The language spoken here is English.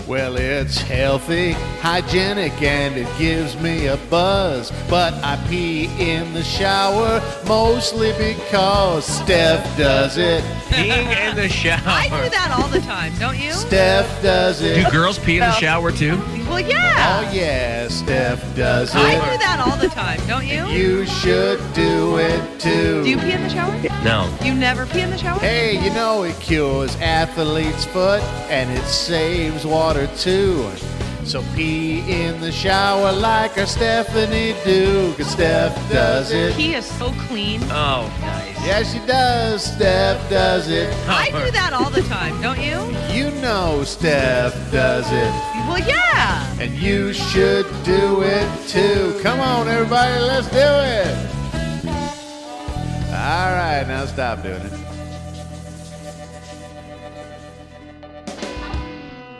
Well, it's healthy, hygienic, and it gives me a buzz. But I pee in the shower mostly because Steph does it. Peeing in the shower. I do that all the time, don't you? Steph does it. Do girls pee in the shower too? Well, yeah. Oh, yeah, Steph does it. I do that all the time, don't you? You should do it too. Do you pee in the shower? No. You never pee in the shower? Hey, you know it cures athlete's foot and it saves water too. So pee in the shower like our Stephanie do, 'cause Steph does it. He is so clean. Oh, nice. Yeah, she does. Steph does it. I do that all the time, don't you? You know Steph does it. Well, yeah. And you should do it too. Come on, everybody, let's do it. All right, now stop doing it.